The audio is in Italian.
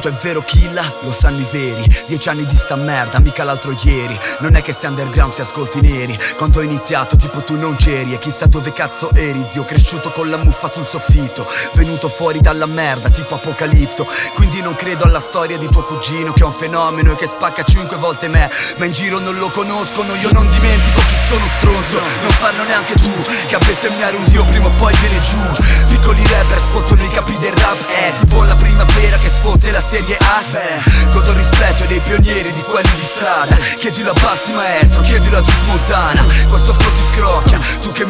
Tanto è vero Killa, lo sanno i veri. 10 anni di sta merda, mica l'altro ieri. Non è che stai underground se ascolti neri. Quando ho iniziato tipo tu non c'eri. E chissà dove cazzo eri, zio. Cresciuto con la muffa sul soffitto, venuto fuori dalla merda tipo Apocalipto. Quindi non credo alla storia di tuo cugino che è un fenomeno e che spacca 5 volte me. Ma in giro non lo conoscono, io non dimentico chi sono stronzo. Non farlo neanche tu, che a bestemmiare un dio prima o poi viene giù. Piccoli rapper sfottono i capi del rap. È tipo la primavera che sfotte la serie A. Beh, godo il rispetto dei pionieri, di quelli di strada. Chiedilo a Bassi maestro, chiedilo a Duke Montana. Questo flow ti scrocchia, tu che